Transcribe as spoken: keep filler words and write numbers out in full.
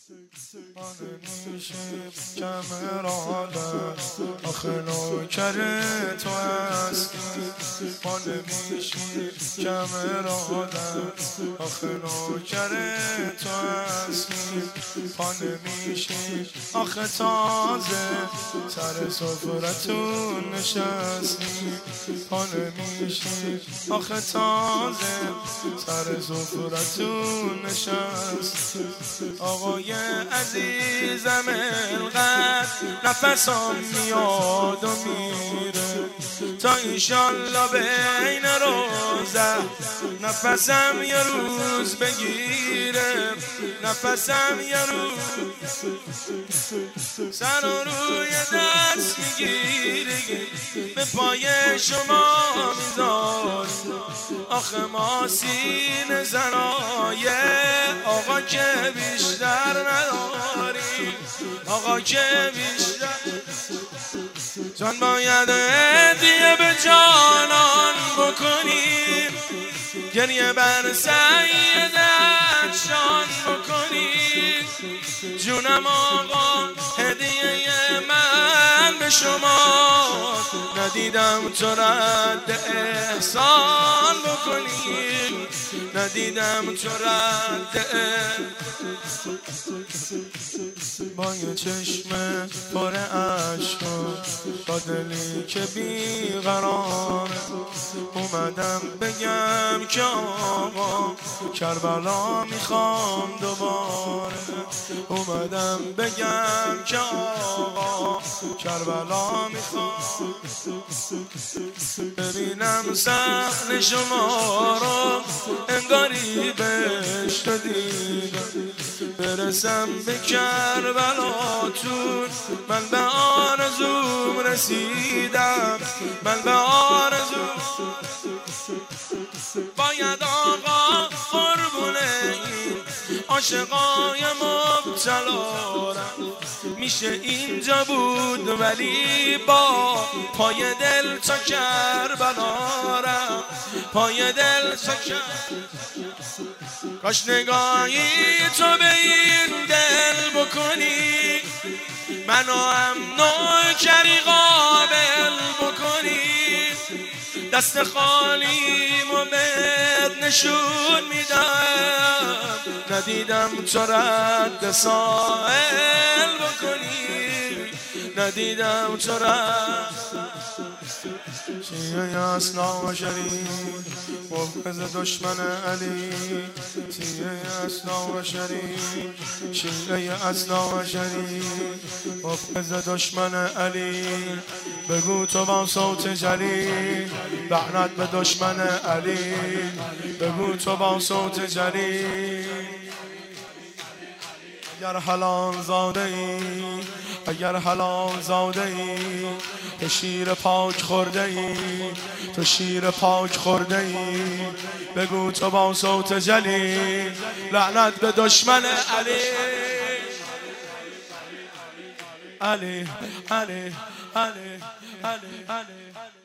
میشه کم اراده آخه نوکر تو هستی ما نمیشیم کم اراده آخه نوکر تو هستی ما نمیشیم آخه تازه سر سفرتون نشستی ما نمیشیم آخه تازه سر سفرتون نشستی آقای عزیزم القدر نفسم میاد و میره تا ایشالله بین روزه نفسم یه روز بگیره نفسم یه روز سر و روی دست میگیره به پای شما میذار آخه ما سینه زنای آقا که بیشتر نداریم آقا که بیشتر جان باید هدیه به جانان بکنیم گریه بر سیدت شان بکنیم جونم آقا هدیه من به شما ندیدم تو رد احسان بکنیم ندیدم تو رد با یه چشم پر عشق با دلی که بیقراره اومدم بگم که آقا کربلا میخوام دوباره اومدم بگم که آقا کربلا میخوام ببینم صحن شما رو انگاری بهشت دیدم برسم به کربلاتون من به آرزوم رسیدم من به آرزوم باید آقا قربونه این عاشقای مبتلا میشه اینجا بود ولی با پای دل تا کربلا رم پای دل تا کربلا کاش نگاهی تو به این دل بکنی منو هم نوکری قابل بکنی دست خالیمو بهت نشون میدم ندیدم تو رد سائل بکنی ندیدم تو رد شیعه اسلام و شریف مبغض دشمن علی شیعه اسلام و شریف شیعه اسلام و شریف مبغض دشمن علی بگو تو با صوت جلی لعنت به دشمن علی بگو تو با صوت جلی اگر حلال زاده ای اگر حلال زاده ای تو شیر پاک خورده ای تو شیر پاک خورده ای بگو تو با صوت جلی لعنت به دشمن علی علی علی علی علی علی